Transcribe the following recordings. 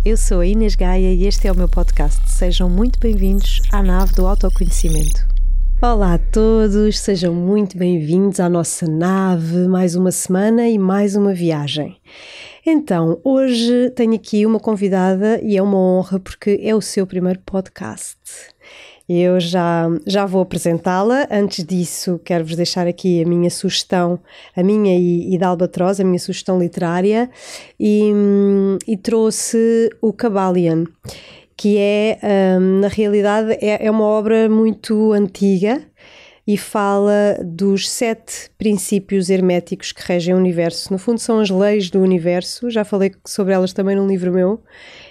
eu sou a Inês Gaia e este é o meu podcast. Sejam muito bem-vindos à nave do autoconhecimento. Olá a todos, sejam muito bem-vindos à nossa nave, mais uma semana e mais uma viagem. Então, hoje tenho aqui uma convidada e é uma honra porque é o seu primeiro podcast. Eu já vou apresentá-la. Antes disso, quero-vos deixar aqui a minha sugestão, a minha e da Albatroz, a minha sugestão literária, e trouxe o Kybalion, que na realidade, é uma obra muito antiga e fala dos 7 princípios herméticos que regem o universo. No fundo, são as leis do universo. Já falei sobre elas também num livro meu.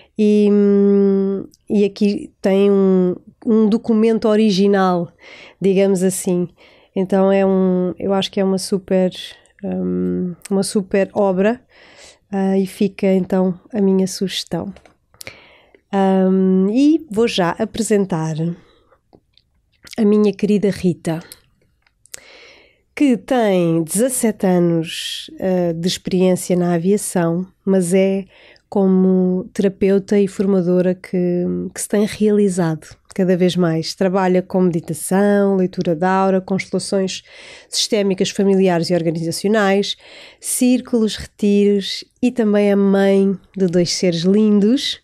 E aqui tem um documento original, digamos assim. Então eu acho que é uma super obra, e fica então a minha sugestão. E vou já apresentar a minha querida Rita, que tem 17 anos de experiência na aviação, mas é como terapeuta e formadora que se tem realizado cada vez mais. Trabalha com meditação, leitura de aura, constelações sistémicas familiares e organizacionais, círculos, retiros, e também é mãe de 2 seres lindos.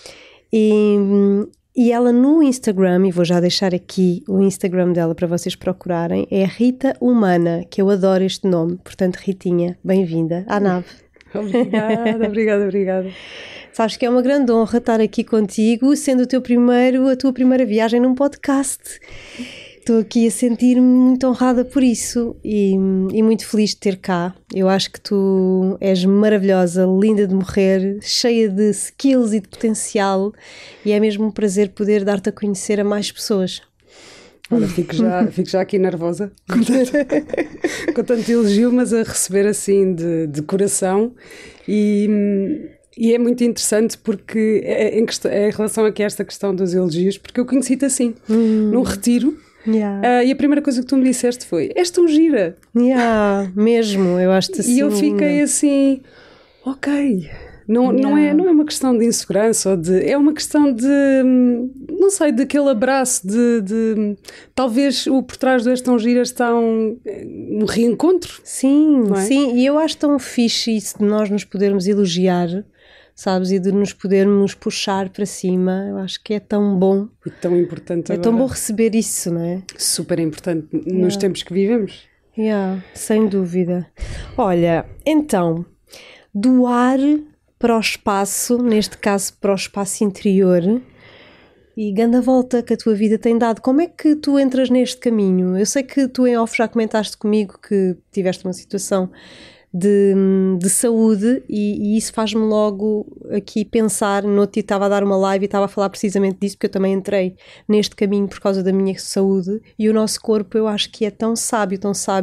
E ela no Instagram, e vou já deixar aqui o Instagram dela para vocês procurarem, é Rita Humana, que eu adoro este nome. Portanto, Ritinha, bem-vinda à nave. Obrigada. Sabes que é uma grande honra estar aqui contigo, sendo a tua primeira viagem num podcast. Estou aqui a sentir-me muito honrada por isso e muito feliz de ter cá. Eu acho que tu és maravilhosa, linda de morrer, cheia de skills e de potencial, e é mesmo um prazer poder dar-te a conhecer a mais pessoas. Olha, fico já aqui nervosa com tanto elogio, mas a receber assim de coração, e é muito interessante porque em relação aqui a esta questão dos elogios, porque eu conheci-te assim, num retiro, e a primeira coisa que tu me disseste foi: és tão gira. Mesmo, eu acho-te assim. E eu fiquei assim, ok. Não é uma questão de insegurança, é uma questão de, não sei, daquele abraço, de talvez por trás do És Tão Gira está um reencontro. Sim, não é? Sim, e eu acho tão fixe isso de nós nos podermos elogiar, sabes, e de nos podermos puxar para cima. Eu acho que é tão bom. E tão importante agora. É tão bom receber isso, não é? Super importante nos tempos que vivemos. Sem dúvida. Olha, então, doar para o espaço, neste caso para o espaço interior, e grande a volta que a tua vida tem dado. Como é que tu entras neste caminho? Eu sei que tu em off já comentaste comigo que tiveste uma situação de saúde, e isso faz-me logo aqui pensar. No outro dia estava a dar uma live e estava a falar precisamente disso, porque eu também entrei neste caminho por causa da minha saúde, e o nosso corpo, eu acho que é tão sábio,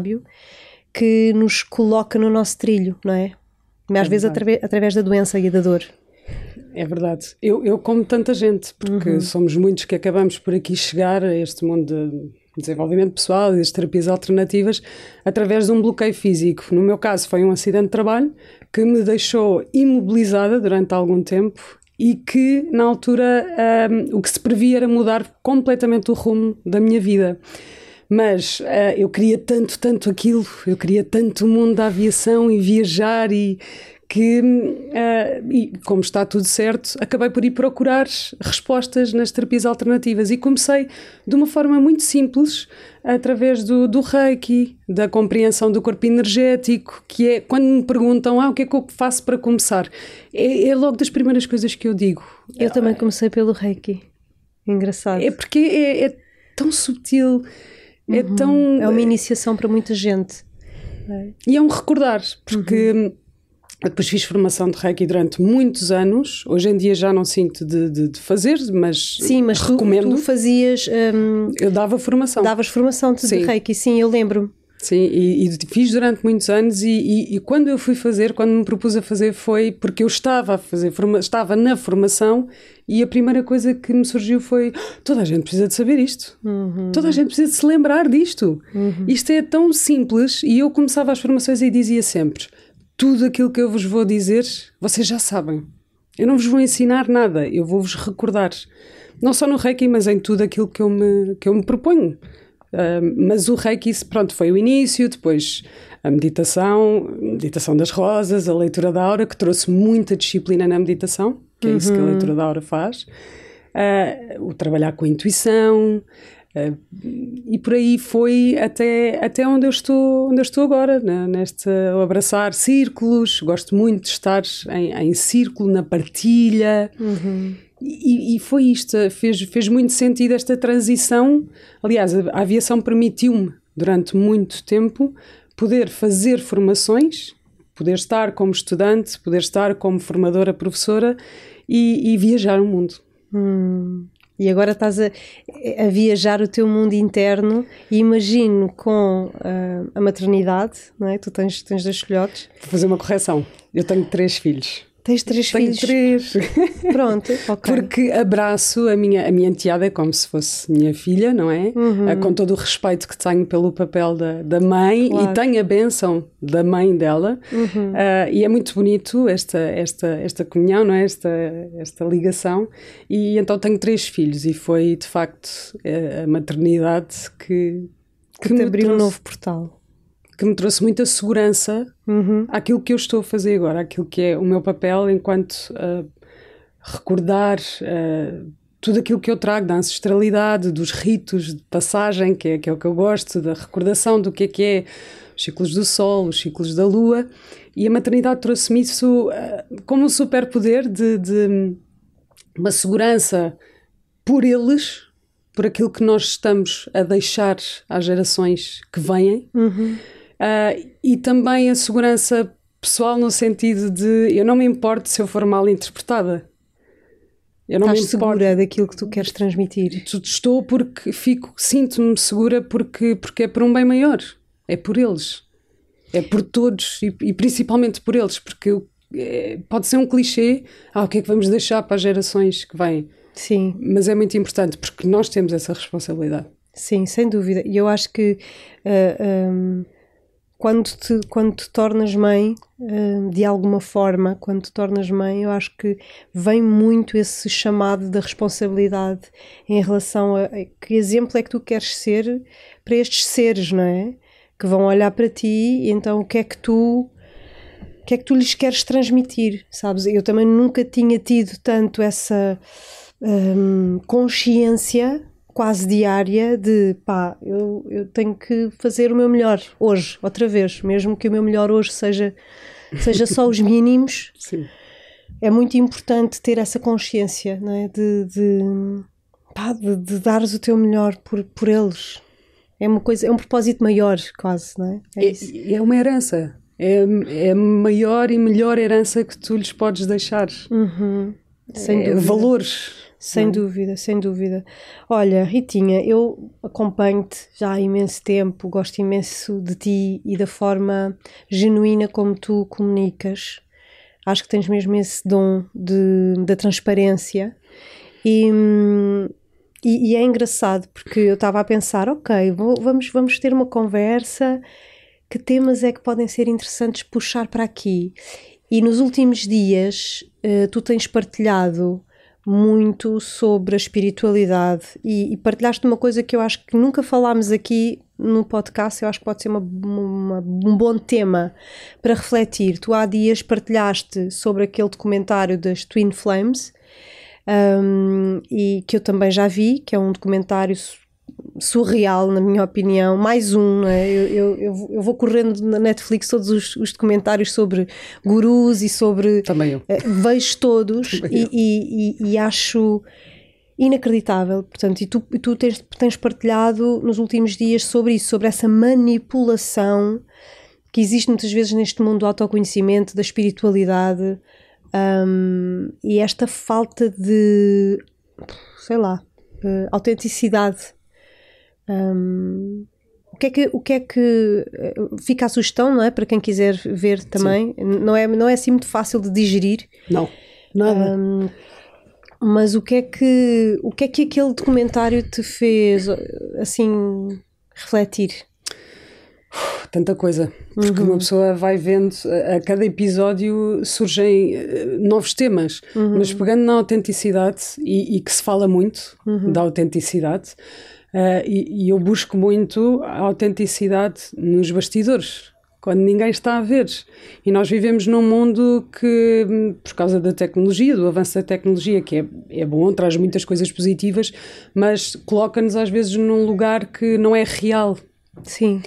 que nos coloca no nosso trilho, não é? Mas às vezes através da doença e da dor. É verdade. Eu como tanta gente, porque somos muitos que acabamos por aqui chegar a este mundo de desenvolvimento pessoal e das terapias alternativas através de um bloqueio físico. No meu caso foi um acidente de trabalho que me deixou imobilizada durante algum tempo e que na altura o que se previa era mudar completamente o rumo da minha vida. Mas eu queria tanto aquilo, eu queria tanto o mundo da aviação e viajar, e como está tudo certo, acabei por ir procurar respostas nas terapias alternativas e comecei de uma forma muito simples, através do Reiki, da compreensão do corpo energético, que é quando me perguntam o que é que eu faço para começar, é logo das primeiras coisas que eu digo. Eu também comecei pelo Reiki. Engraçado. É porque é tão sutil. É uma iniciação para muita gente. E é um recordar, porque eu depois fiz formação de Reiki durante muitos anos. Hoje em dia já não sinto de fazer, mas sim, mas recomendo. Tu fazias... eu dava formação. Davas formação de Reiki, sim, eu lembro. Sim, e fiz durante muitos anos, e quando eu fui fazer, quando me propus a fazer, foi porque eu estava na formação, e a primeira coisa que me surgiu foi: toda a gente precisa de saber isto, toda a gente precisa de se lembrar disto, isto é tão simples. E eu começava as formações e dizia sempre: tudo aquilo que eu vos vou dizer, vocês já sabem. eu não vos vou ensinar nada, eu vou-vos recordar. Não só no Reiki, mas em tudo aquilo que eu me proponho. Mas o Reiki, pronto, foi o início, depois a meditação das rosas, a leitura da aura, que trouxe muita disciplina na meditação, que é isso que a leitura da aura faz. O trabalhar com a intuição, e por aí foi até onde eu estou agora, né? O abraçar círculos. Gosto muito de estar em círculo, na partilha. E foi isto, fez muito sentido esta transição. Aliás, a aviação permitiu-me, durante muito tempo, poder fazer formações, poder estar como estudante, poder estar como formadora, professora e viajar o mundo. E agora estás a viajar o teu mundo interno, e imagino com a maternidade, não é? Tu tens 2 filhotes. Vou fazer uma correção, eu tenho 3 filhos. Tens 3 filhos? Tenho 3. Pronto, ok. Porque abraço a minha enteada, é como se fosse minha filha, não é? Com todo o respeito que tenho pelo papel da mãe, claro. E tenho a bênção da mãe dela. E é muito bonito esta comunhão, não é? Esta ligação. E então tenho 3 filhos, e foi de facto a maternidade que te abriu um novo portal. Que me trouxe muita segurança àquilo que eu estou a fazer agora, àquilo que é o meu papel enquanto recordar tudo aquilo que eu trago da ancestralidade, dos ritos de passagem, que é o que eu gosto, da recordação do que é os ciclos do sol, os ciclos da lua, e a maternidade trouxe-me isso como um superpoder de uma segurança por eles, por aquilo que nós estamos a deixar às gerações que vêm. E também a segurança pessoal, no sentido de eu não me importo se eu for mal interpretada. Eu não Estás segura daquilo que tu queres transmitir? Estou, porque sinto-me segura, porque é por um bem maior. É por eles. É por todos, e principalmente por eles, porque pode ser um clichê. O que é que vamos deixar para as gerações que vêm? Sim. Mas é muito importante, porque nós temos essa responsabilidade. Sim, sem dúvida. E eu acho que quando te tornas mãe, de alguma forma, quando te tornas mãe, eu acho que vem muito esse chamado da responsabilidade em relação a que exemplo é que tu queres ser para estes seres, não é? Que vão olhar para ti, e então o que é que tu lhes queres transmitir, sabes? Eu também nunca tinha tido tanto essa consciência quase diária de eu tenho que fazer o meu melhor hoje, outra vez, mesmo que o meu melhor hoje seja só os mínimos. Sim. É muito importante ter essa consciência, não é? de dares o teu melhor por eles. É uma coisa, é um propósito maior, quase, não é? É uma herança, é a maior e melhor herança que tu lhes podes deixar. Sem dúvida. Valores. Sem dúvida, sem dúvida. Olha, Ritinha, eu acompanho-te já há imenso tempo, gosto imenso de ti e da forma genuína como tu comunicas. Acho que tens mesmo esse dom da transparência, e é engraçado, porque eu estava a pensar, ok, vamos ter uma conversa, que temas é que podem ser interessantes puxar para aqui? E nos últimos dias tu tens partilhado muito sobre a espiritualidade, e partilhaste uma coisa que eu acho que nunca falámos aqui no podcast. Eu acho que pode ser um bom tema para refletir. Tu há dias partilhaste sobre aquele documentário das Twin Flames, e que eu também já vi, que é um documentário surreal, na minha opinião, mais um, não é? Eu vou correndo na Netflix todos os documentários sobre gurus e sobre... Também eu. Vejo todos e acho inacreditável. Portanto, e tu tens partilhado nos últimos dias sobre isso, sobre essa manipulação que existe muitas vezes neste mundo do autoconhecimento, da espiritualidade, e esta falta de, sei lá, autenticidade. O que é que fica a sugestão, não é? Para quem quiser ver também. Não é assim muito fácil de digerir. Não, nada. Mas o que é que aquele documentário te fez assim refletir? Tanta coisa, porque uma pessoa vai vendo, a cada episódio surgem novos temas, mas pegando na autenticidade, e que se fala muito da autenticidade, e eu busco muito a autenticidade nos bastidores, quando ninguém está a ver. E nós vivemos num mundo que, por causa da tecnologia, do avanço da tecnologia, que é bom, traz muitas coisas positivas, mas coloca-nos às vezes num lugar que não é real. Sim.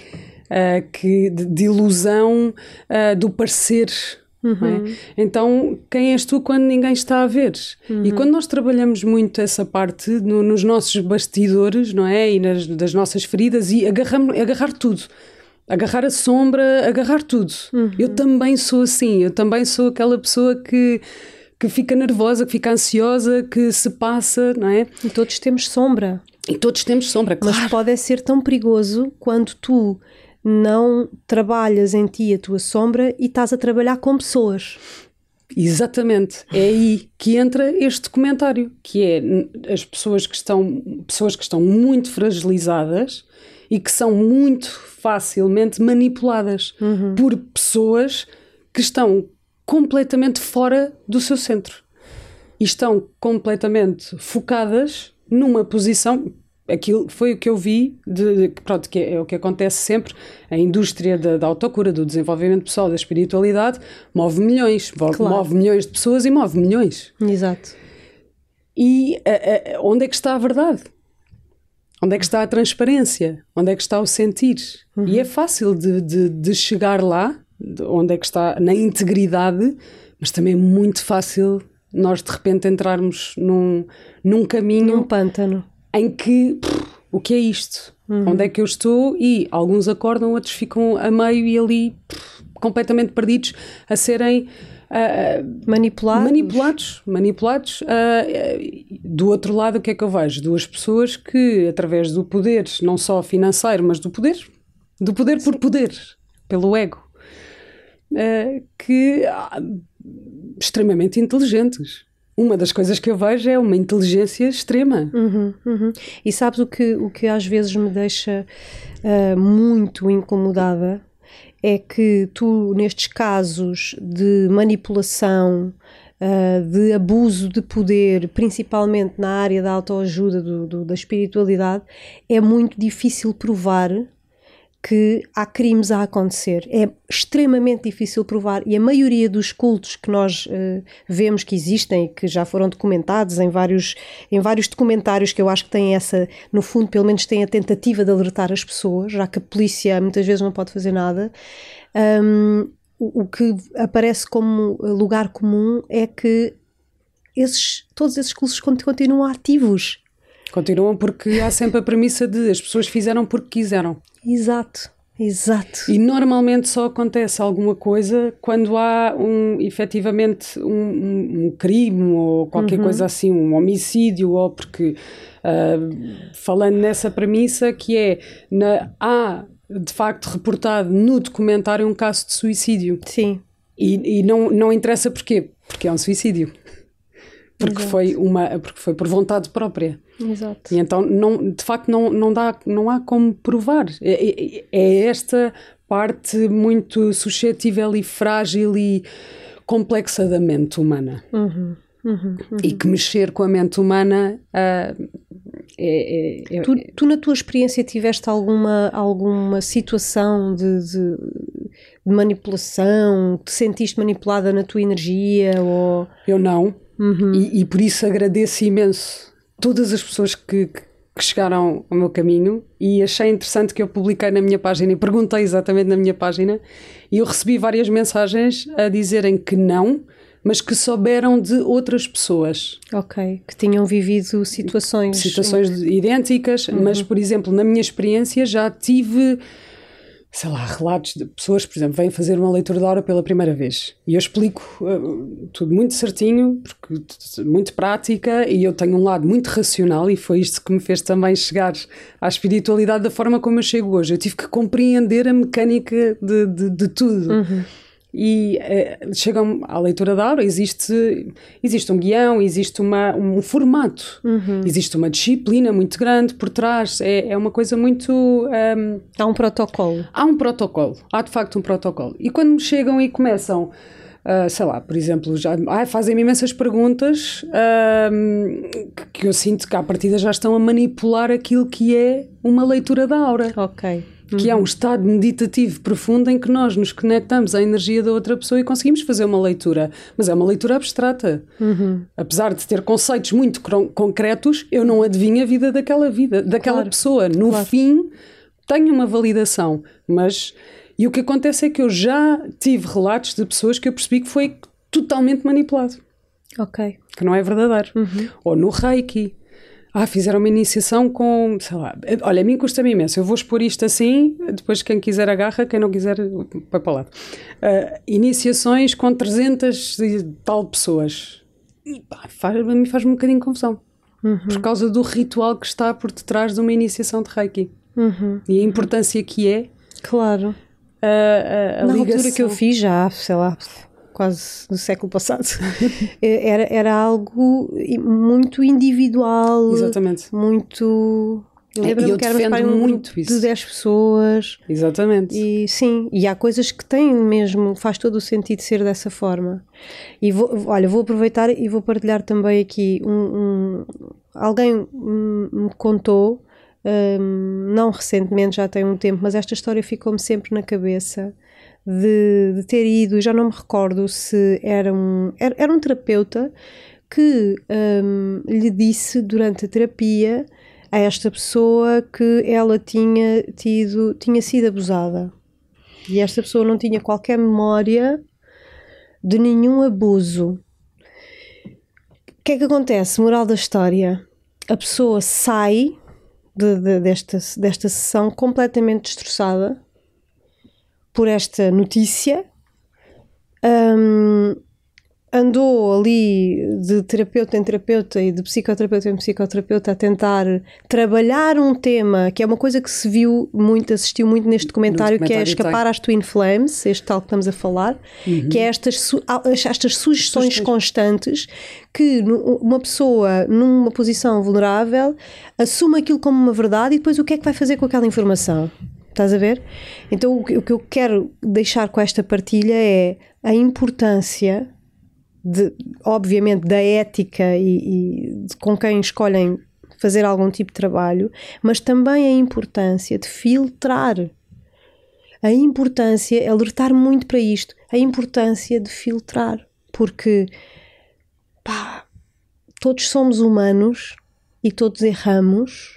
De ilusão do parecer. Não é? Então, quem és tu quando ninguém está a ver? E quando nós trabalhamos muito essa parte nos nossos bastidores, não é? E das nossas feridas, e agarrar tudo. Agarrar a sombra, agarrar tudo. Eu também sou assim, eu também sou aquela pessoa que fica nervosa, que fica ansiosa, que se passa, não é? E todos temos sombra. E todos temos sombra, claro. Mas pode ser tão perigoso quando tu não trabalhas em ti a tua sombra e estás a trabalhar com pessoas. Exatamente. É aí que entra este comentário, que é as pessoas que estão muito fragilizadas e que são muito facilmente manipuladas por pessoas que estão completamente fora do seu centro e estão completamente focadas numa posição. Aquilo foi o que eu vi, pronto, que é o que acontece sempre. A indústria da autocura, do desenvolvimento pessoal, da espiritualidade, move milhões, move milhões de pessoas e move milhões. Exato. E onde é que está a verdade? Onde é que está a transparência? Onde é que está o sentir? E é fácil de chegar lá, onde é que está, na integridade, mas também é muito fácil nós de repente entrarmos num caminho... Num pântano. Em que, o que é isto? Onde é que eu estou? E alguns acordam, outros ficam a meio e ali completamente perdidos, a serem manipulados. Do outro lado, o que é que eu vejo? Duas pessoas que, através do poder, não só financeiro, mas do poder por poder, pelo ego, extremamente inteligentes. Uma das coisas que eu vejo é uma inteligência extrema. E sabes o que às vezes me deixa muito incomodada? É que tu, nestes casos de manipulação, de abuso de poder, principalmente na área da autoajuda, da espiritualidade, é muito difícil provar que há crimes a acontecer. É extremamente difícil provar, e a maioria dos cultos que nós vemos que existem e que já foram documentados em vários documentários, que eu acho que têm essa, no fundo, pelo menos têm a tentativa de alertar as pessoas, já que a polícia muitas vezes não pode fazer nada. O que aparece como lugar comum é que todos esses cultos continuam ativos. Continuam porque há sempre a premissa de as pessoas fizeram porque quiseram. Exato. E normalmente só acontece alguma coisa quando há efetivamente um crime ou qualquer coisa assim, um homicídio, ou porque, falando nessa premissa, que é, há de facto reportado no documentário um caso de suicídio. Sim. E não interessa porquê, porque é um suicídio. Porque foi por vontade própria. Exato. E então, de facto, não há como provar. É esta parte muito suscetível e frágil e complexa da mente humana. E que mexer com a mente humana Tu, na tua experiência, tiveste alguma situação de manipulação? Te sentiste manipulada na tua energia? Ou... Eu não. E por isso agradeço imenso todas as pessoas que chegaram ao meu caminho, e achei interessante que eu publiquei na minha página e perguntei exatamente na minha página, e eu recebi várias mensagens a dizerem que não, mas que souberam de outras pessoas. Ok, que tinham vivido situações idênticas, mas, por exemplo, na minha experiência já tive... sei lá, relatos de pessoas, por exemplo, vêm fazer uma leitura da aura pela primeira vez e eu explico tudo muito certinho, porque muito prática, e eu tenho um lado muito racional, e foi isto que me fez também chegar à espiritualidade da forma como eu chego hoje. Eu tive que compreender a mecânica de tudo. e chegam à leitura da aura, existe um guião, existe um formato, existe uma disciplina muito grande por trás, é uma coisa muito... Há um protocolo. Há de facto um protocolo. E quando chegam e começam... sei lá, por exemplo, fazem-me imensas perguntas que eu sinto que à partida já estão a manipular aquilo que é uma leitura da aura. Ok. Que é um estado meditativo profundo em que nós nos conectamos à energia da outra pessoa e conseguimos fazer uma leitura. Mas é uma leitura abstrata. Apesar de ter conceitos muito concretos, eu não adivinho a vida daquela pessoa. No fim, tenho uma validação, mas... E o que acontece é que eu já tive relatos de pessoas que eu percebi que foi totalmente manipulado. Ok. Que não é verdadeiro. Ou no Reiki. Fizeram uma iniciação com, sei lá... Olha, a mim custa-me imenso. Eu vou expor isto assim, depois quem quiser agarra, quem não quiser vai para o lado. Iniciações com 300 e tal pessoas. E a mim faz-me um bocadinho de confusão. Por causa do ritual que está por detrás de uma iniciação de Reiki. E a importância que é... Claro. A Na ligação. altura que eu fiz já, sei lá, quase no século passado, era algo muito individual. Exatamente. Muito... Eu lembro-me que era muito de isso. 10 pessoas. Exatamente. E sim, e há coisas que têm mesmo, faz todo o sentido ser dessa forma. E vou aproveitar e vou partilhar também aqui alguém me contou, não recentemente, já tem um tempo, mas esta história ficou-me sempre na cabeça de ter ido, já não me recordo se era um terapeuta que lhe disse durante a terapia a esta pessoa que ela tinha sido abusada, e esta pessoa não tinha qualquer memória de nenhum abuso. O que é que acontece? Moral da história: a pessoa sai desta sessão completamente destroçada por esta notícia, andou ali de terapeuta em terapeuta e de psicoterapeuta em psicoterapeuta a tentar trabalhar um tema que é uma coisa que se viu muito, assistiu muito neste documentário, que é Escapar às Twin Flames, este tal que estamos a falar, que é estas sugestões constantes que uma pessoa numa posição vulnerável assume aquilo como uma verdade, e depois o que é que vai fazer com aquela informação? Estás a ver? Então o que eu quero deixar com esta partilha é a importância obviamente da ética e com quem escolhem fazer algum tipo de trabalho, mas também a importância de filtrar, a importância, alertar muito para isto, a importância de filtrar, porque todos somos humanos e todos erramos.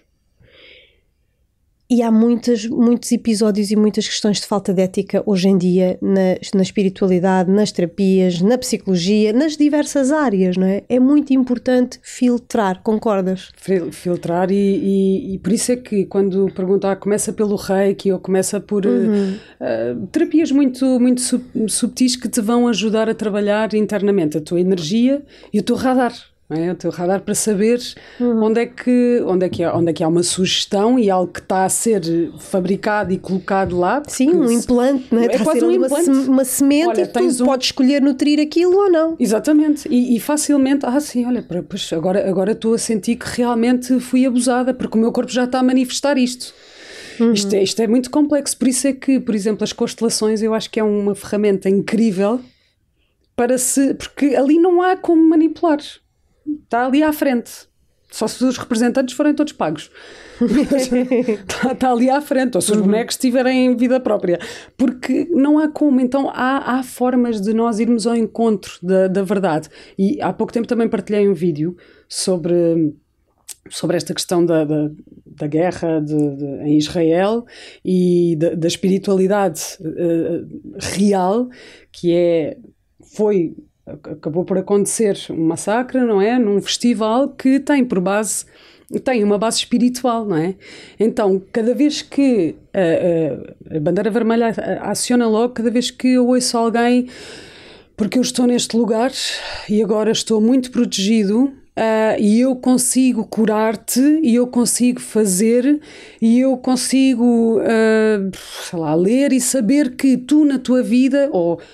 E há muitos episódios e muitas questões de falta de ética hoje em dia na espiritualidade, nas terapias, na psicologia, nas diversas áreas, não é? É muito importante filtrar, concordas? Filtrar e por isso é que quando perguntar começa pelo Reiki ou começa por terapias muito, muito subtis que te vão ajudar a trabalhar internamente a tua energia e o teu radar. É? O teu radar para saber onde é que há uma sugestão e algo que está a ser fabricado e colocado lá. Sim, um implante, não é? É quase um implante. Uma semente. Olha, e tu podes escolher nutrir aquilo ou não. Exatamente, e facilmente, sim, olha, pois agora estou a sentir que realmente fui abusada, porque o meu corpo já está a manifestar isto. Isto é muito complexo, por isso é que, por exemplo, as constelações eu acho que é uma ferramenta incrível porque ali não há como manipular. Está ali à frente, só se os representantes forem todos pagos. está ali à frente, ou se os bonecos tiverem vida própria, porque não há como. Então há formas de nós irmos ao encontro da verdade. E há pouco tempo também partilhei um vídeo sobre esta questão da guerra em Israel e da espiritualidade real, que acabou por acontecer um massacre, não é? Num festival que tem uma base espiritual, não é? Então, cada vez que a bandeira vermelha aciona logo, cada vez que eu ouço alguém, porque eu estou neste lugar e agora estou muito protegido, e eu consigo curar-te, e eu consigo fazer, e eu consigo, ler e saber que tu na tua vida, ou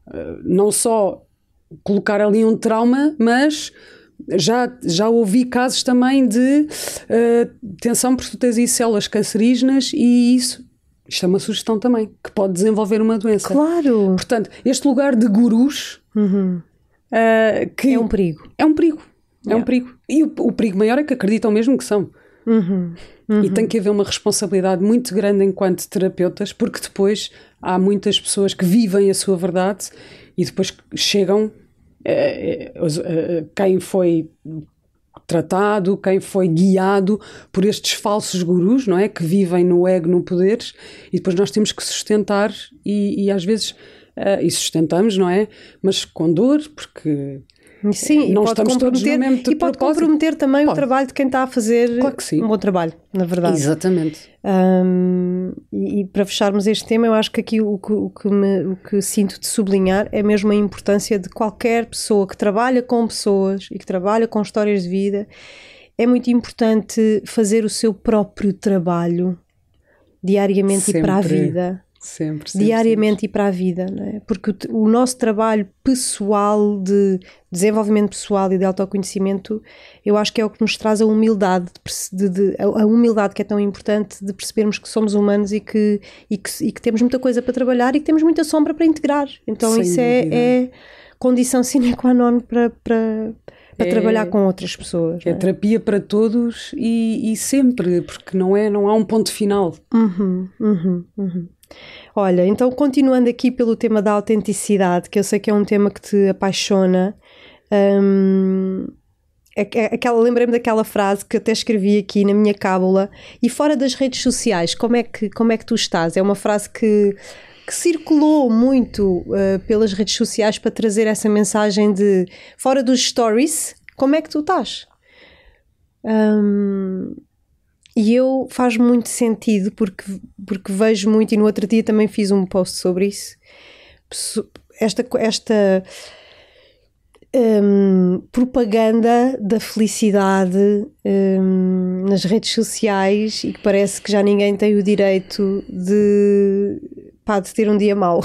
não só colocar ali um trauma, mas já ouvi casos também de atenção, porque tu tens aí células cancerígenas e isto é uma sugestão também, que pode desenvolver uma doença. Claro! Portanto, este lugar de gurus que é um perigo. É um perigo. É um perigo. E o perigo maior é que acreditam mesmo que são. E tem que haver uma responsabilidade muito grande enquanto terapeutas, porque depois há muitas pessoas que vivem a sua verdade e depois chegam quem foi tratado, quem foi guiado por estes falsos gurus, não é? Que vivem no ego, no poder, e depois nós temos que sustentar e às vezes e sustentamos, não é? Mas com dor, porque sim, não estamos todos no mesmo e pode comprometer também o trabalho de quem está a fazer um bom trabalho, na verdade. Exatamente. E para fecharmos este tema, eu acho que aqui o que sinto de sublinhar é mesmo a importância de qualquer pessoa que trabalha com pessoas e que trabalha com histórias de vida. É muito importante fazer o seu próprio trabalho diariamente sempre. E para a vida. Sempre, diariamente e para a vida, não é? Porque o nosso trabalho pessoal de desenvolvimento pessoal e de autoconhecimento, eu acho que é o que nos traz a humildade, a humildade que é tão importante de percebermos que somos humanos e que temos muita coisa para trabalhar e que temos muita sombra para integrar. Então isso é condição sine qua non para trabalhar com outras pessoas. É terapia para todos e sempre, porque não há um ponto final. Olha, então continuando aqui pelo tema da autenticidade, que eu sei que é um tema que te apaixona, lembrei-me daquela frase que até escrevi aqui na minha cábula: e fora das redes sociais, como é que tu estás? É uma frase que circulou muito pelas redes sociais para trazer essa mensagem de fora dos stories, como é que tu estás? E faz muito sentido porque vejo muito, e no outro dia também fiz um post sobre isso, esta propaganda da felicidade nas redes sociais, e que parece que já ninguém tem o direito de ter um dia mau.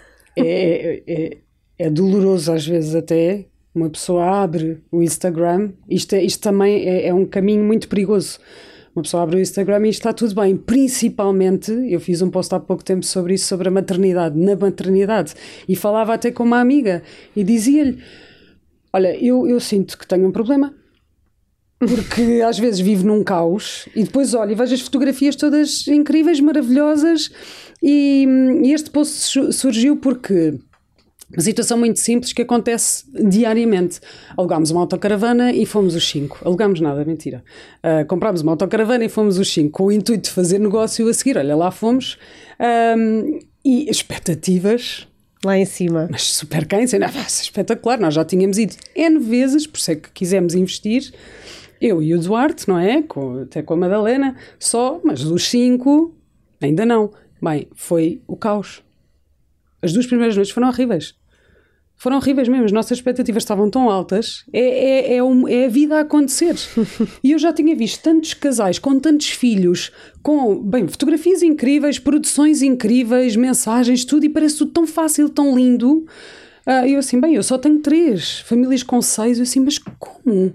É doloroso às vezes até. Uma pessoa abre o Instagram, isto também é um caminho muito perigoso. Uma pessoa abre o Instagram e está tudo bem. Principalmente, eu fiz um post há pouco tempo sobre isso, sobre a maternidade, na maternidade, e falava até com uma amiga e dizia-lhe: olha, eu sinto que tenho um problema, porque às vezes vivo num caos e depois olho e vejo as fotografias todas incríveis, maravilhosas, e este post surgiu porque uma situação muito simples que acontece diariamente. Alugámos uma autocaravana e fomos os 5. Alugámos nada, mentira. Comprámos uma autocaravana e fomos os 5, com o intuito de fazer negócio a seguir. Olha, lá fomos. E expectativas lá em cima. Mas super quentes, espetacular. Nós já tínhamos ido N vezes, por isso é que quisemos investir. Eu e o Duarte, não é? Até com a Madalena, mas os 5 ainda não. Bem, foi o caos. As 2 primeiras noites foram horríveis. Foram horríveis mesmo. As nossas expectativas estavam tão altas. É a vida a acontecer. E eu já tinha visto tantos casais com tantos filhos, com fotografias incríveis, produções incríveis, mensagens, tudo, e parece tudo tão fácil, tão lindo. E eu assim, eu só tenho 3 famílias com 6. Eu assim, mas como?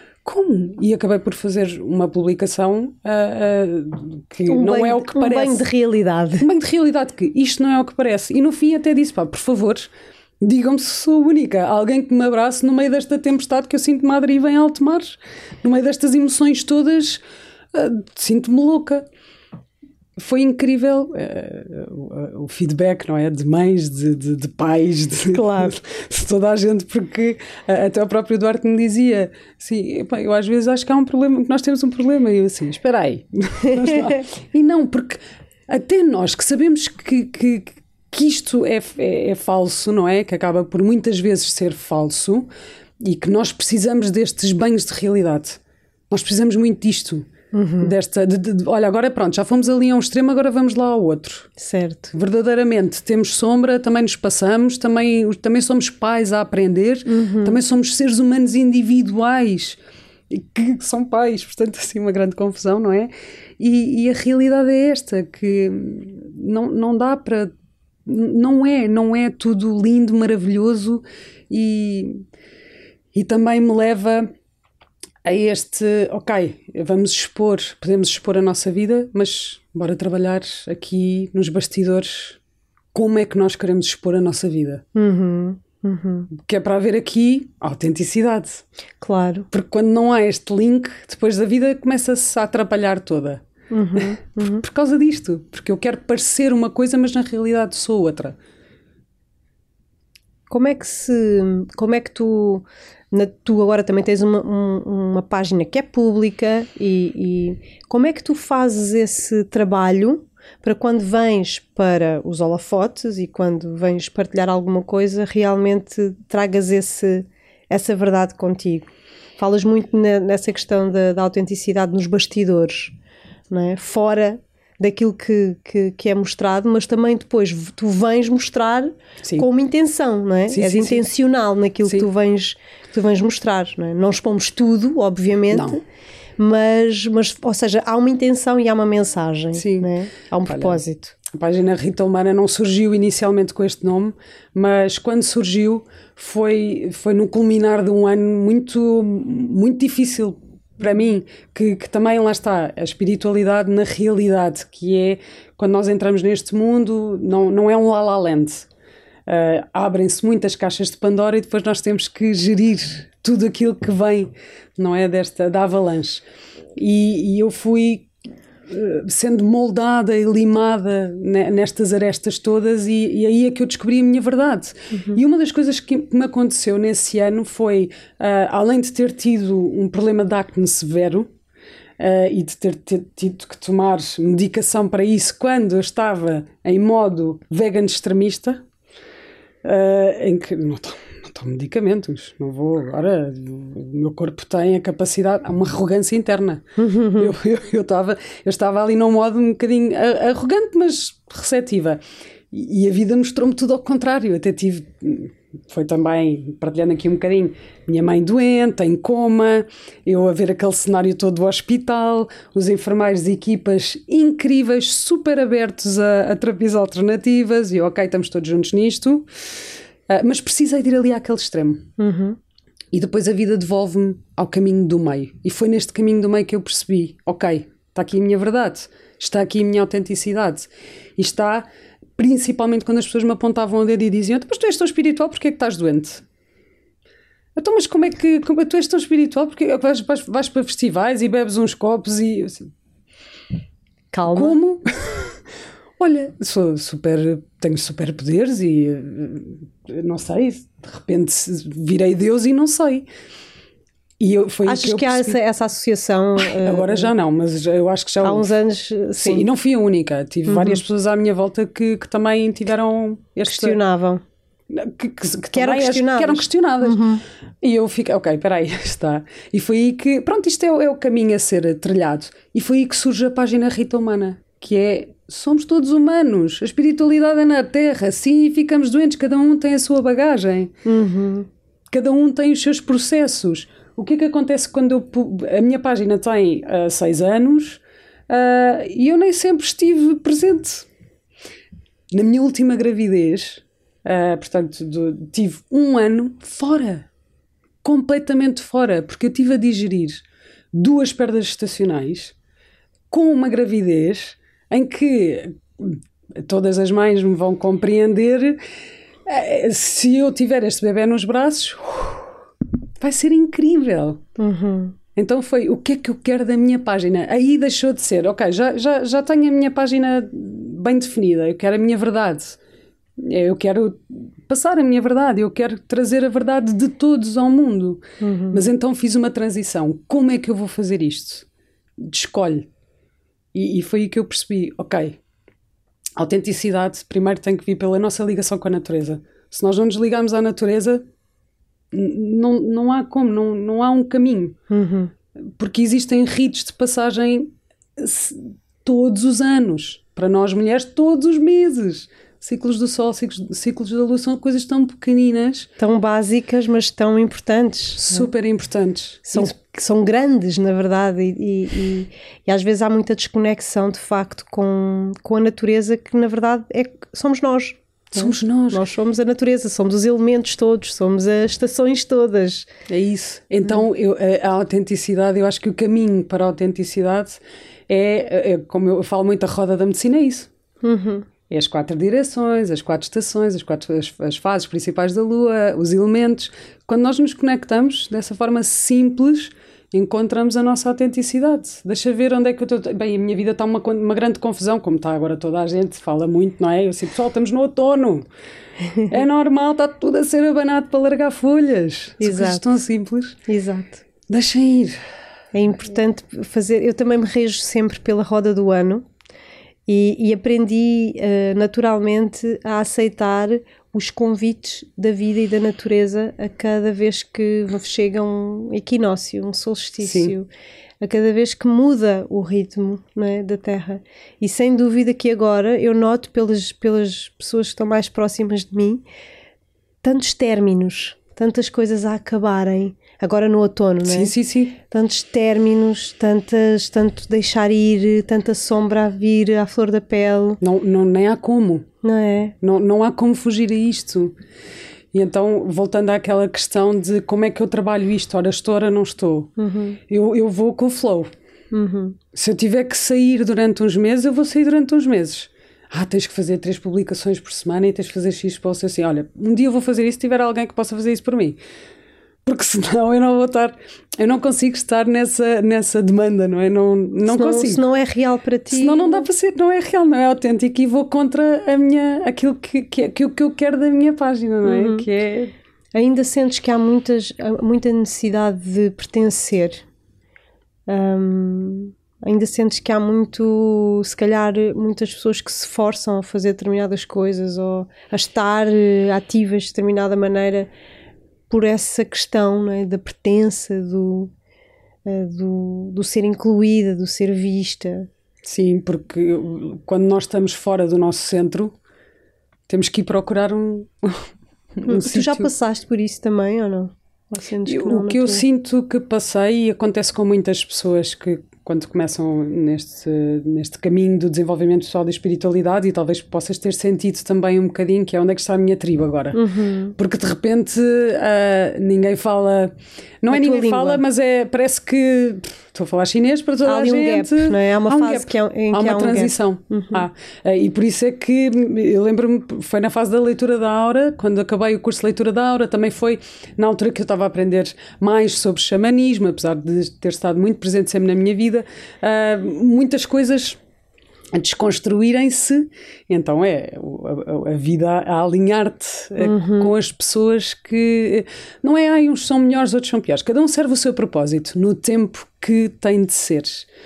E acabei por fazer uma publicação que não é o que parece. Um banho de realidade. Um banho de realidade, que isto não é o que parece. E no fim até disse, por favor, digam-me se sou única. Alguém que me abrace no meio desta tempestade que eu sinto-me à deriva em alto mar. No meio destas emoções todas, sinto-me louca. Foi incrível o feedback, não é? De mães, de pais, claro. de toda a gente, porque até o próprio Eduardo me dizia assim, eu às vezes acho que há um problema, que nós temos um problema, e eu assim, espera aí. E não, porque até nós que sabemos que isto é falso, não é? Que acaba por muitas vezes ser falso, e que nós precisamos destes banhos de realidade. Nós precisamos muito disto. Olha, agora pronto, já fomos ali a um extremo, agora vamos lá ao outro. Certo. Verdadeiramente temos sombra, também nos passamos, também somos pais a aprender, também somos seres humanos individuais que são pais, portanto assim uma grande confusão, não é? E a realidade é esta, que não dá para não é tudo lindo, maravilhoso e também me leva a podemos expor a nossa vida, mas bora trabalhar aqui nos bastidores como é que nós queremos expor a nossa vida. Que é para haver aqui autenticidade. Claro. Porque quando não há este link, depois a vida começa-se a atrapalhar toda. Por causa disto. Porque eu quero parecer uma coisa, mas na realidade sou outra. Como é que tu agora também tens uma página que é pública e como é que tu fazes esse trabalho para quando vens para os holofotes e quando vens partilhar alguma coisa, realmente tragas essa verdade contigo? Falas muito nessa questão da autenticidade nos bastidores, não é? Fora daquilo que é mostrado, mas também depois tu vens mostrar com uma intenção, não é? És intencional naquilo que tu vens mostrar, não é? Não expomos tudo, obviamente, não. Mas, ou seja, há uma intenção e há uma mensagem, não é? Há um propósito. A página Rita Humana não surgiu inicialmente com este nome, mas quando surgiu foi no culminar de um ano muito, muito difícil para mim, que também lá está a espiritualidade na realidade, que é quando nós entramos neste mundo, não é um La La Land. Abrem-se muitas caixas de Pandora e depois nós temos que gerir tudo aquilo que vem, não é, da avalanche. E eu fui sendo moldada e limada nestas arestas todas e aí é que eu descobri a minha verdade. E uma das coisas que me aconteceu nesse ano foi, além de ter tido um problema de acne severo e de ter tido que tomar medicação para isso quando eu estava em modo vegan extremista, em que não tomo medicamentos, não vou agora, o meu corpo tem a capacidade, há uma arrogância interna. Eu estava ali num modo um bocadinho arrogante, mas receptiva. E a vida mostrou-me tudo ao contrário. Até foi também, partilhando aqui um bocadinho, minha mãe doente, em coma, eu a ver aquele cenário todo do hospital, os enfermeiros de equipas incríveis, super abertos a terapias alternativas, e eu, ok, estamos todos juntos nisto. Mas precisei de ir ali àquele extremo. E depois a vida devolve-me ao caminho do meio. E foi neste caminho do meio que eu percebi, ok, está aqui a minha verdade, está aqui a minha autenticidade. E está, principalmente quando as pessoas me apontavam o dedo e diziam, mas tu és tão espiritual, porque é que estás doente? Então, mas como tu és tão espiritual, porque vais para festivais e bebes uns copos e... Assim, calma. Como? Olha, tenho superpoderes e não sei, de repente virei Deus e não sei. Achas que há essa associação? Agora já não, mas eu acho que já há uns anos, sim. E não fui a única. Tive várias pessoas à minha volta que também tiveram questionavam. Que eram questionadas. E eu fiquei, ok, peraí, está. E foi aí que, pronto, isto é o caminho a ser trilhado. E foi aí que surge a página Rita Humana, que é, somos todos humanos, a espiritualidade é na Terra, sim, ficamos doentes, cada um tem a sua bagagem, cada um tem os seus processos. O que é que acontece quando a minha página tem 6 anos e eu nem sempre estive presente? Na minha última gravidez, portanto, tive 1 ano fora, completamente fora, porque eu tive a digerir 2 perdas gestacionais com uma gravidez em que todas as mães me vão compreender, se eu tiver este bebé nos braços, vai ser incrível. Então foi, o que é que eu quero da minha página? Aí deixou de ser, ok, já tenho a minha página bem definida, eu quero a minha verdade, eu quero passar a minha verdade, eu quero trazer a verdade de todos ao mundo. Mas então fiz uma transição. Como é que eu vou fazer isto? Escolhe. E foi aí que eu percebi, ok, a autenticidade primeiro tem que vir pela nossa ligação com a natureza. Se nós não nos ligarmos à natureza, não há como, não há um caminho. Porque existem ritos de passagem todos os anos. Para nós mulheres, todos os meses. Ciclos do sol, ciclos da lua são coisas tão pequeninas. Tão básicas, mas tão importantes. Super importantes. São grandes, na verdade, e às vezes há muita desconexão, de facto, com a natureza, que na verdade somos nós. Somos nós. Nós somos a natureza, somos os elementos todos, somos as estações todas. É isso. Então, a autenticidade, eu acho que o caminho para a autenticidade como eu falo muito, a roda da medicina é isso. É as 4 direções, as 4 estações, as fases principais da Lua, os elementos. Quando nós nos conectamos dessa forma simples, encontramos a nossa autenticidade. Deixa ver onde é que eu estou. Bem, a minha vida está uma grande confusão, como está agora toda a gente, fala muito, não é? Eu sei, pessoal, estamos no outono. É normal, está tudo a ser abanado para largar folhas. Exato. São coisas tão simples. Exato. Deixem ir. É importante fazer. Eu também me rejo sempre pela roda do ano e aprendi naturalmente a aceitar os convites da vida e da natureza a cada vez que chega um equinócio, um solstício, a cada vez que muda o ritmo, não é, da Terra. E sem dúvida que agora eu noto pelas pessoas que estão mais próximas de mim tantos términos, tantas coisas a acabarem. Agora no outono, não é? Sim. Tantos términos, tanto deixar ir, tanta sombra a vir à flor da pele. Nem há como. Não é? Não há como fugir a isto. E então, voltando àquela questão de como é que eu trabalho isto, ora estou, ora não estou. Eu vou com o flow. Se eu tiver que sair durante uns meses, eu vou sair durante uns meses. Tens que fazer 3 publicações por semana e tens que fazer X posts assim. Olha, um dia eu vou fazer isso se tiver alguém que possa fazer isso por mim. Porque senão eu não consigo estar nessa demanda, não é? Não consigo. Se não é real para ti. Senão não dá para ser, não é real, não é autêntico e vou contra aquilo que eu quero da minha página, não é? Que é... Ainda sentes que há muita necessidade de pertencer? Ainda sentes que há se calhar, muitas pessoas que se forçam a fazer determinadas coisas ou a estar ativas de determinada maneira por essa questão, não é? Da pertença, do ser incluída, do ser vista. Sim, porque quando nós estamos fora do nosso centro, temos que ir procurar um sítio. Tu já passaste por isso também, ou não? Ou sentes que não, o que eu sinto que passei, e acontece com muitas pessoas que quando começam neste caminho do desenvolvimento pessoal da espiritualidade, e talvez possas ter sentido também um bocadinho que é onde é que está a minha tribo agora. Porque de repente ninguém fala, não é ninguém fala, mas parece que estou a falar chinês para toda a gente. Há um gap, não é? Há uma fase em que há uma transição. E por isso é que eu lembro-me, foi na fase da leitura da aura, quando acabei o curso de leitura da aura, também foi na altura que eu estava a aprender mais sobre xamanismo, apesar de ter estado muito presente sempre na minha vida. Muitas coisas a desconstruírem-se, então a vida a alinhar-te com as pessoas que não é uns são melhores, outros são piores, cada um serve o seu propósito no tempo que tem de ser.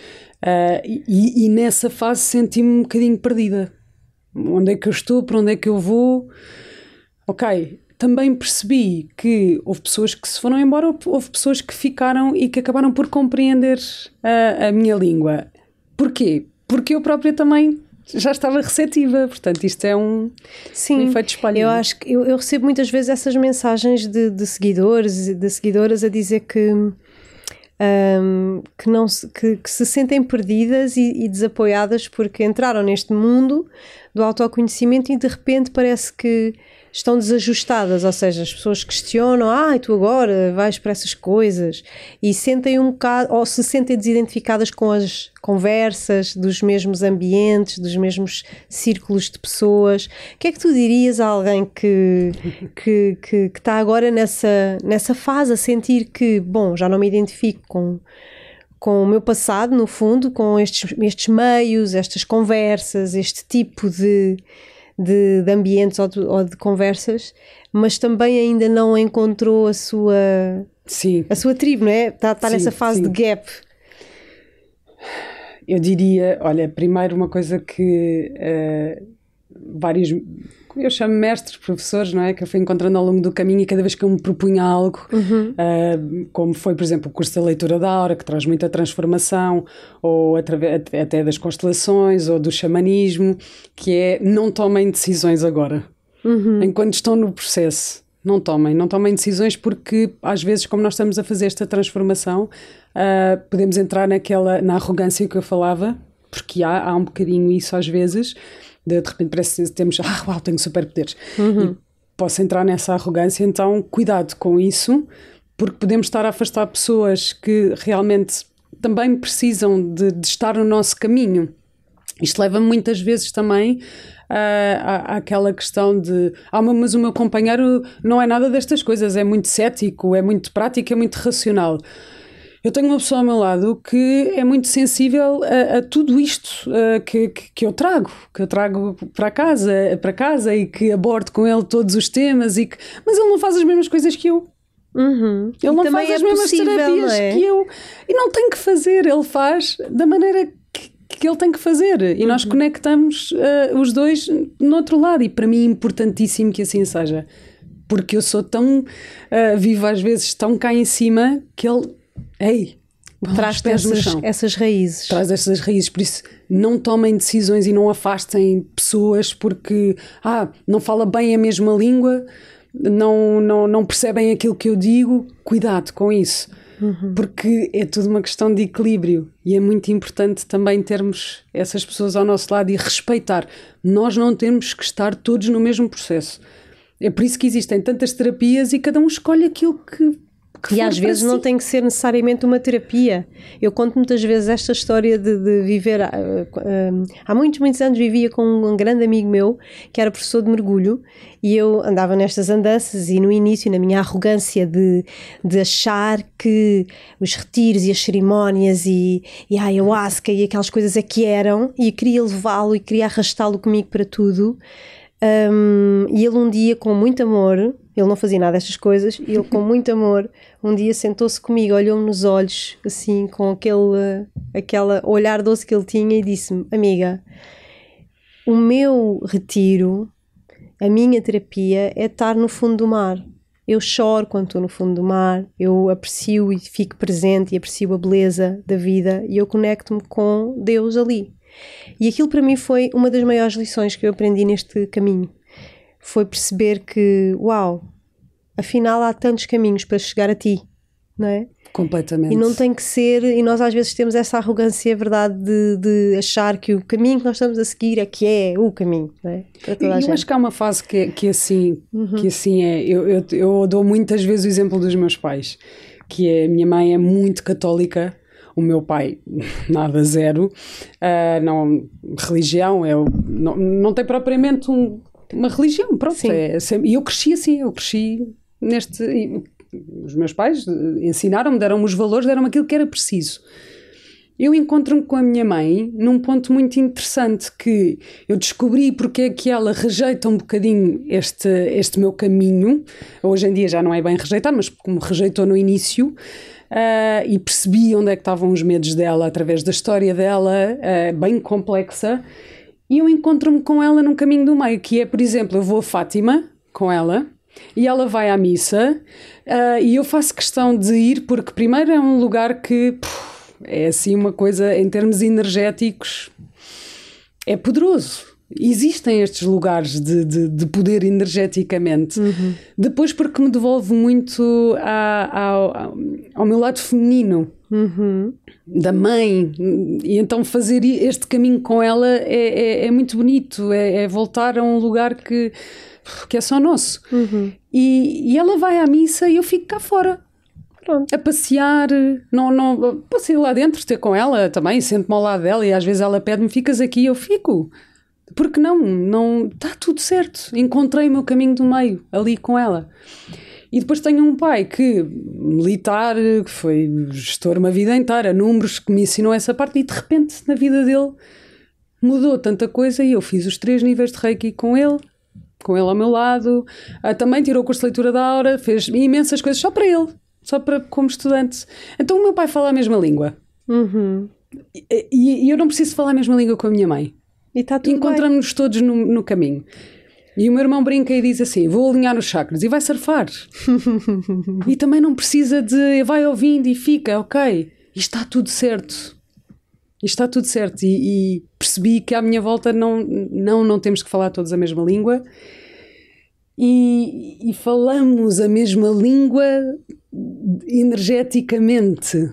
E nessa fase senti-me um bocadinho perdida. Onde é que eu estou, para onde é que eu vou? Ok, também percebi que houve pessoas que se foram embora, houve pessoas que ficaram e que acabaram por compreender a minha língua. Porquê? Porque eu própria também já estava receptiva, portanto isto é um efeito espalhado. Eu acho que eu recebo muitas vezes essas mensagens de seguidores e de seguidoras a dizer que se sentem perdidas e desapoiadas porque entraram neste mundo do autoconhecimento e de repente parece que estão desajustadas, ou seja, as pessoas questionam, tu agora vais para essas coisas, e sentem um bocado, ou se sentem desidentificadas com as conversas dos mesmos ambientes, dos mesmos círculos de pessoas. O que é que tu dirias a alguém que está agora nessa fase, a sentir que, bom, já não me identifico com o meu passado, no fundo, com estes meios, estas conversas, este tipo de ambientes ou de conversas, mas também ainda não encontrou a sua tribo, não é? Está nessa fase de gap. Eu diria, olha, primeiro uma coisa que vários, eu chamo mestres, professores, não é? Que eu fui encontrando ao longo do caminho e cada vez que eu me propunha algo, como foi, por exemplo, o curso da leitura da aura, que traz muita transformação, ou até das constelações, ou do xamanismo, que é não tomem decisões agora. Enquanto estão no processo, não tomem decisões, porque às vezes, como nós estamos a fazer esta transformação, podemos entrar na arrogância que eu falava, porque há um bocadinho isso às vezes, De repente parece que temos, uau, tenho superpoderes. E posso entrar nessa arrogância, então cuidado com isso, porque podemos estar a afastar pessoas que realmente também precisam de estar no nosso caminho. Isto leva muitas vezes também àquela questão de mas o meu companheiro não é nada destas coisas, é muito cético, é muito prático, é muito racional. Eu tenho uma pessoa ao meu lado que é muito sensível a tudo isto que eu trago para casa e que abordo com ele todos os temas, mas ele não faz as mesmas coisas que eu. Ele não faz as mesmas terapias que eu. E não tem que fazer, ele faz da maneira que ele tem que fazer. E nós conectamos os dois no outro lado. E para mim é importantíssimo que assim seja. Porque eu sou tão vivo às vezes, tão cá em cima, que ele... traz essas raízes. Traz essas raízes, por isso não tomem decisões e não afastem pessoas porque não fala bem a mesma língua, não percebem aquilo que eu digo. Cuidado com isso, porque é tudo uma questão de equilíbrio e é muito importante também termos essas pessoas ao nosso lado e respeitar. Nós não temos que estar todos no mesmo processo. É por isso que existem tantas terapias e cada um escolhe aquilo que e às vezes não tem que ser necessariamente uma terapia. Eu conto muitas vezes esta história de viver... há muitos anos vivia com um grande amigo meu que era professor de mergulho e eu andava nestas andanças e no início, na minha arrogância de achar que os retiros e as cerimónias e a ayahuasca e aquelas coisas é que eram, e queria levá-lo e queria arrastá-lo comigo para tudo. E ele um dia, com muito amor, ele não fazia nada destas coisas, e ele com muito amor um dia sentou-se comigo, olhou-me nos olhos assim, com aquele olhar doce que ele tinha, e disse-me: amiga, o meu retiro, a minha terapia é estar no fundo do mar. Eu choro quando estou no fundo do mar, eu aprecio e fico presente e aprecio a beleza da vida, e eu conecto-me com Deus ali. E aquilo para mim foi uma das maiores lições que eu aprendi neste caminho. Foi perceber que, afinal há tantos caminhos para chegar a ti, não é? Completamente. E não tem que ser, e nós às vezes temos essa arrogância, verdade, de achar que o caminho que nós estamos a seguir é o caminho, não é? Para toda a gente. Eu acho que há uma fase que assim é. Eu dou muitas vezes o exemplo dos meus pais, que é: a minha mãe é muito católica, o meu pai nada, zero, religião, não tem propriamente uma religião, pronto. E eu cresci assim, os meus pais ensinaram-me, deram-me os valores, deram-me aquilo que era preciso. Eu encontro-me com a minha mãe num ponto muito interessante, que eu descobri porque é que ela rejeita um bocadinho este meu caminho. Hoje em dia já não é bem rejeitar, mas como rejeitou no início, e percebi onde é que estavam os medos dela através da história dela, bem complexa. E eu encontro-me com ela num caminho do meio, que é, por exemplo, eu vou a Fátima com ela e ela vai à missa, e eu faço questão de ir porque primeiro é um lugar que é assim uma coisa, em termos energéticos, é poderoso. Existem estes lugares de poder energeticamente. Depois porque me devolve muito ao meu lado feminino, da mãe, e então fazer este caminho com ela é muito bonito, é voltar a um lugar que é só nosso. E ela vai à missa e eu fico cá fora. Pronto. A passear, não posso ir lá dentro ter com ela também, sento-me ao lado dela e às vezes ela pede-me: ficas aqui, eu fico. Porque não está tudo certo, encontrei o meu caminho do meio ali com ela. E depois tenho um pai militar, que foi gestor uma vida inteira, números, que me ensinou essa parte, e de repente na vida dele mudou tanta coisa, e eu fiz os 3 níveis de Reiki com ele ao meu lado, também tirou o curso de leitura da aura, fez imensas coisas só para ele, como estudante. Então o meu pai fala a mesma língua, e eu não preciso falar a mesma língua com a minha mãe. E tá tudo encontramos-nos todos no caminho. E o meu irmão brinca e diz assim: vou alinhar os chakras, e vai surfar. E também não precisa de vai ouvindo e fica, ok, e está tudo certo. E percebi que à minha volta não temos que falar todos a mesma língua, e falamos a mesma língua energeticamente,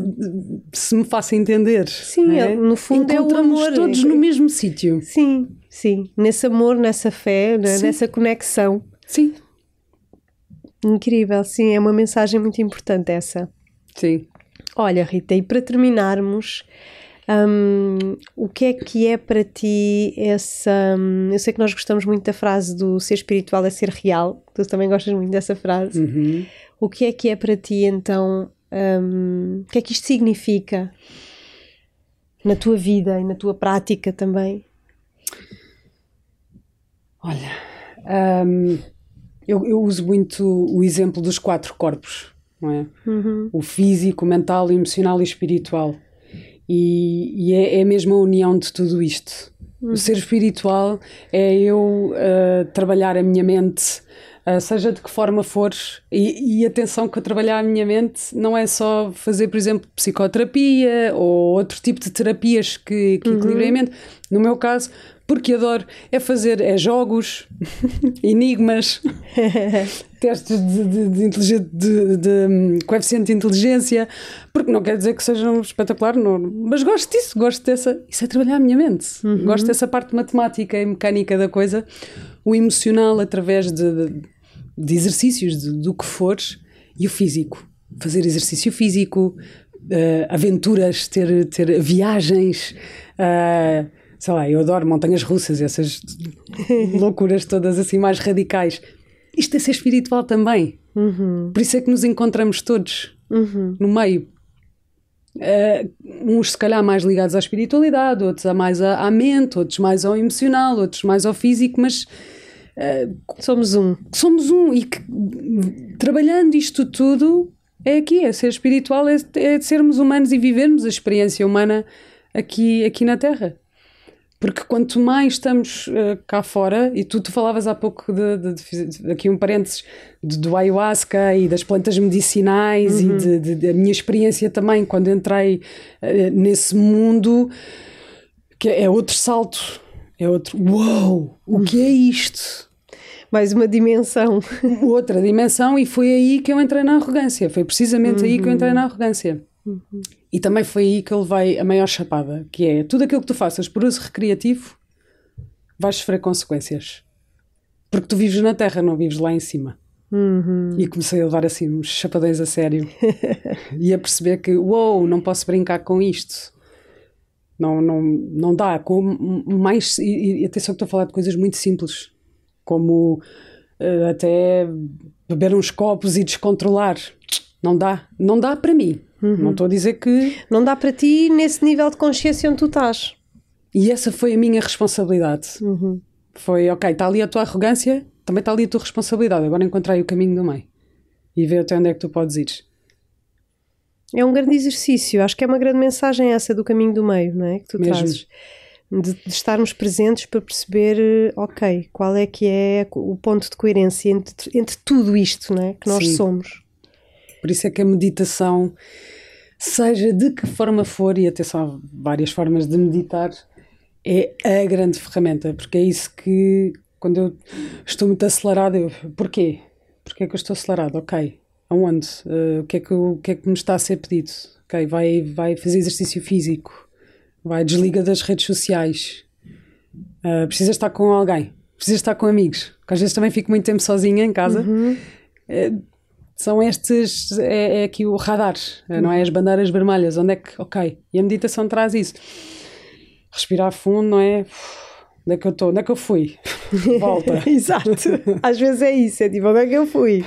se me faço entender. Sim, no fundo é o amor. Todos no mesmo sítio. Sim, sim. Nesse amor, nessa fé, né? Sim. Nessa conexão. Sim. Incrível, sim, é uma mensagem muito importante essa. Sim. Olha, Rita, e para terminarmos, o que é para ti essa... eu sei que nós gostamos muito da frase do ser espiritual é ser real, tu também gostas muito dessa frase. Uhum. O que é para ti, então, o que é que isto significa na tua vida e na tua prática também? Olha, eu uso muito o exemplo dos 4 corpos, não é? Uhum. O físico, o mental, o emocional e o espiritual. E é mesmo a união de tudo isto. O ser espiritual é eu trabalhar a minha mente, seja de que forma for, e atenção que eu trabalhar a minha mente não é só fazer, por exemplo, psicoterapia ou outro tipo de terapias que equilibrem a mente. No meu caso, porque adoro, é fazer jogos, enigmas, testes de coeficiente de inteligência, porque não quer dizer que sejam espetacular, não, mas gosto disso, isso é trabalhar a minha mente, gosto dessa parte matemática e mecânica da coisa, o emocional através de exercícios, do que fores, e o físico, fazer exercício físico, aventuras, ter viagens, sei lá, eu adoro montanhas russas, essas loucuras todas assim mais radicais. Isto é ser espiritual também. Por isso é que nos encontramos todos no meio. Uns se calhar mais ligados à espiritualidade, outros mais à mente, outros mais ao emocional, outros mais ao físico, mas Somos um. E que, trabalhando isto tudo é ser espiritual, é sermos humanos e vivermos a experiência humana aqui na Terra. Porque quanto mais estamos cá fora, e tu falavas há pouco aqui um parênteses do ayahuasca e das plantas medicinais e da minha experiência também quando entrei nesse mundo, que é outro salto, é outro uau, o que é isto? Mais uma dimensão. Outra dimensão, e foi aí que eu entrei na arrogância, foi precisamente aí que eu entrei na arrogância. E também foi aí que eu levei a maior chapada, que é tudo aquilo que tu faças por uso recreativo vais sofrer consequências, porque tu vives na Terra, não vives lá em cima. E comecei a levar assim uns chapadões a sério e a perceber que não posso brincar com isto, não dá, com mais, e atenção que estou a falar de coisas muito simples, como até beber uns copos e descontrolar. Não dá para mim. Não estou a dizer que... Não dá para ti nesse nível de consciência onde tu estás. E essa foi a minha responsabilidade. Foi, ok, está ali a tua arrogância, também está ali a tua responsabilidade. Agora encontrei o caminho do meio. E ver até onde é que tu podes ir. É um grande exercício. Acho que é uma grande mensagem essa do caminho do meio, não é? Que tu trazes. De estarmos presentes para perceber, ok, qual é que é o ponto de coerência entre tudo isto, não é? Que nós somos. Por isso é que a meditação, seja de que forma for, e atenção, há várias formas de meditar, é a grande ferramenta, porque é isso que, quando eu estou muito acelerada, porquê? Porquê é que eu estou acelerada? Ok, aonde? O que é que me está a ser pedido? Ok, vai fazer exercício físico, vai, desliga das redes sociais, precisa estar com alguém, precisa estar com amigos, porque às vezes também fico muito tempo sozinha em casa. São estes, é aqui o radar, não é? As bandeiras vermelhas, onde é que, ok, e a meditação traz isso. Respirar fundo, não é? Onde é que eu estou? Onde é que eu fui? Volta. Exato, às vezes é isso, é tipo, onde é que eu fui?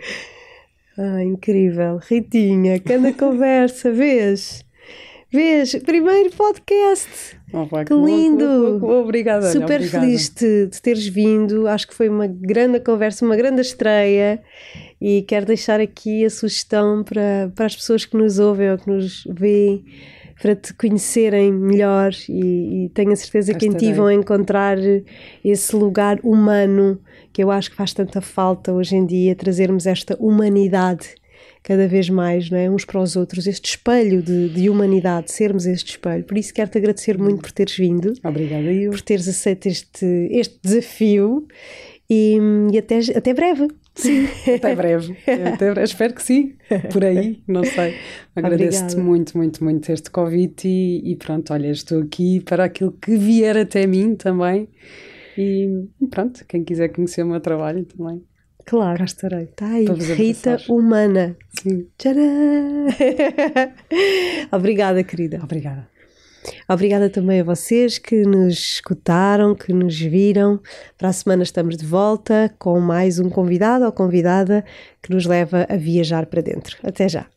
Incrível, Ritinha, cada conversa, vês? Primeiro podcast. Que lindo! Obrigada. Super feliz de teres vindo. Acho que foi uma grande conversa, uma grande estreia, e quero deixar aqui a sugestão para as pessoas que nos ouvem ou que nos veem, para te conhecerem melhor, e tenho a certeza que em ti vão encontrar esse lugar humano que eu acho que faz tanta falta hoje em dia, trazermos esta humanidade cada vez mais, não é? Uns para os outros, este espelho de humanidade, sermos este espelho. Por isso quero-te agradecer muito por teres vindo. Obrigada, eu. Por teres aceito este desafio, e até breve. Sim, até breve. Espero que sim, por aí, não sei. Agradeço-te muito, muito, muito este convite e pronto, olha, estou aqui para aquilo que vier até mim também e pronto, quem quiser conhecer o meu trabalho também. Claro. Cá estarei. Está aí, Rita Humana. Sim. Tcharam! Obrigada, querida. Obrigada. Obrigada também a vocês que nos escutaram, que nos viram. Para a semana estamos de volta com mais um convidado ou convidada que nos leva a viajar para dentro. Até já!